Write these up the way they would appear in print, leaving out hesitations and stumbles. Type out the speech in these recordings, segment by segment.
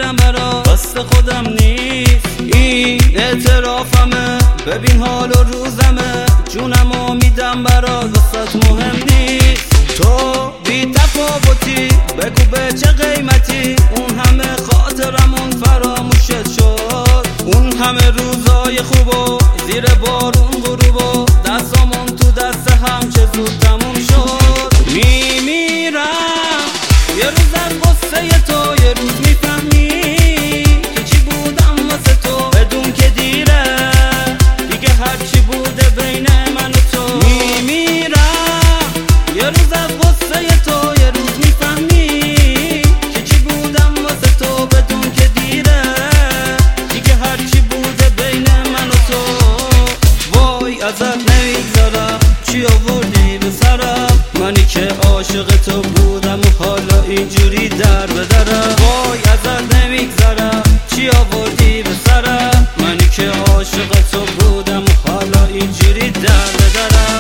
میمیرم برا واسه خودم نیست این اعترافمه ببین حال و روزمه جونمو میدم برا واسات مهم نیست تو بی تفاوتی بگو به چه قیمتی اون همه خاطرمون فراموشت شد اون همه روزای خوبو زیر بارون غروبو دستامون تو دست هم چه زود تموم شد میمیرم یه روز از غصه تو یه روز میفهمی که چی بودم واسه تو بدون که دیره دیگه هرچی بوده بین من و تو میمیرم یه روز از غصه تو یه روز میفهمی که چی بودم واسه تو بدون که دیره دیگه هرچی بوده بین من و تو وای ازت نمیگذارم چی آوردی به سرم منی که عاشق تو بودم و حالا اینجوری در بدرم وای ازت نمیگذارم چی آوردی به سرم منی که عاشق تو بودم و حالا اینجوری در بدرم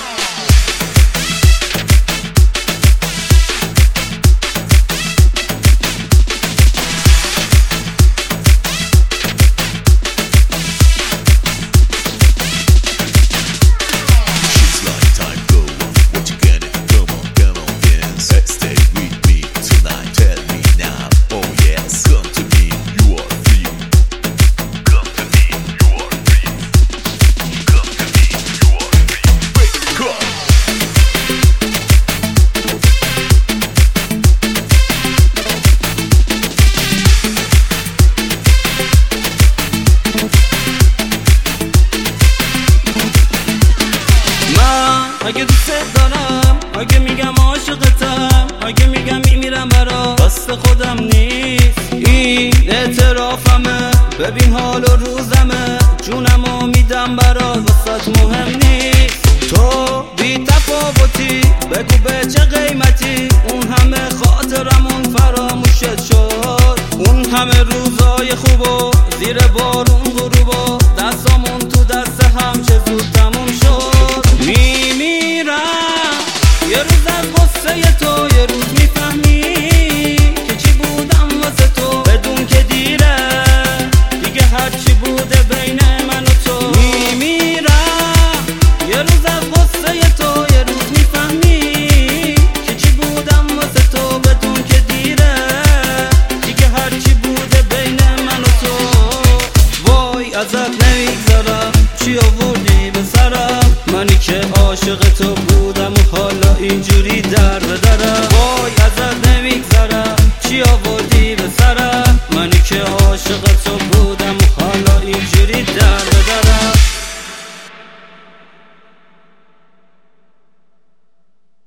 اگه دوست دارم اگه میگم عاشقتم اگه میگم میمیرم برا واسه خودم نیست این اعترافمه ببین حال و روزمه جونمو میدم برا واسات مهم نیست تو بی تفاوتی بگو به چه قیمتی اون همه خاطرمون فراموشت شد اون همه روزای خوبو زیر بارون